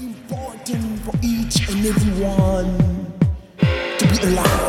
important for each and everyone to be alive.